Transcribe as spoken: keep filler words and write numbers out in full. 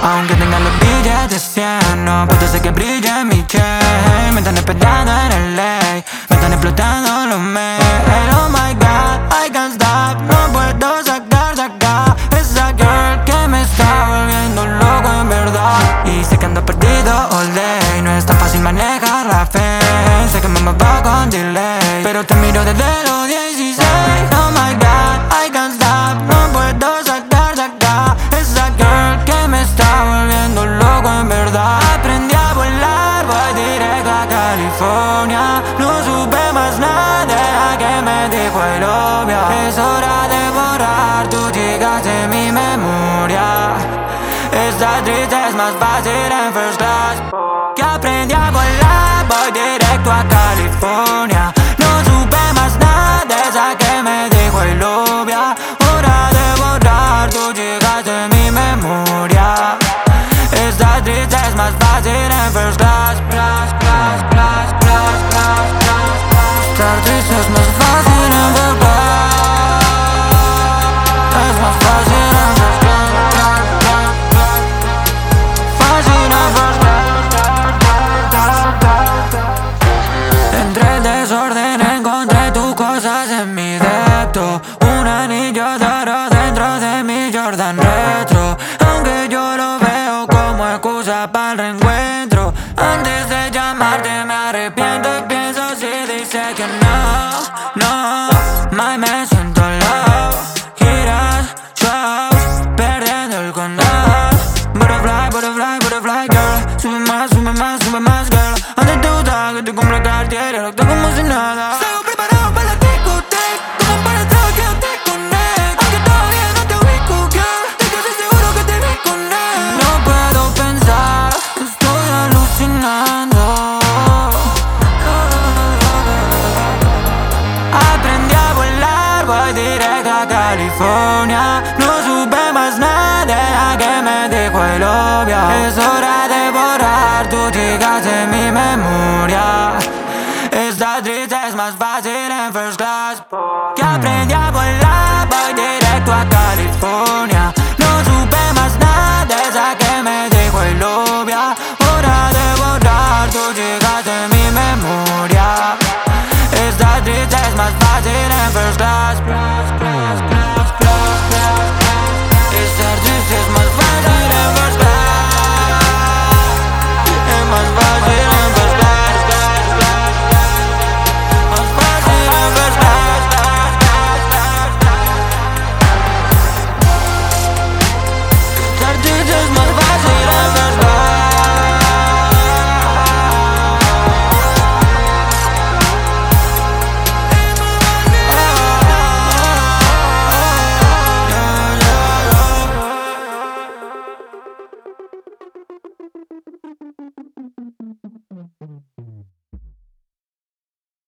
Aunque tenga los billetes de cien, no puedo hacer que brille mi chain. Me están esperando en el ley, me están explotando los mails. Oh my God, I can't stop, no puedo sacar de acá esa girl que me está volviendo loco en verdad. Y sé que ando perdido all day, no es tan fácil manejar la fe. Sé que me va con delay, pero te miro desde los dieciséis. Oh my God, I can't stop, no puedo sacar de acá esa girl que me está volviendo loco en verdad. Aprendí a volar, voy directo a California. No supe más nada de la que me dijo el obvio. Es hora de borrar, tú llegaste de mi memoria. Esta triste es más fácil en first class. Que aprendí a volar, voy directo a California. No supe más nada de esa que me dijo el obvio. Hora de borrar, tú llegaste de mi memoria. Esta triste es más fácil en first class. Class, class, class, class, class, class. Estar triste es más fácil en first class. Es más fácil en first class. Fácil en first class. Entre el desorden encontré tus cosas en mi depto. Un anillo de oro dentro de mi Jordan retro. Aunque yo lo veo como excusa para el reencuentro. Antes de llamarte me arrepiento y pienso si dice que no, no. May me siento low, giras, shows, perdiendo el control. Butterfly, butterfly, butterfly girl. Sube más, sube más, sube más.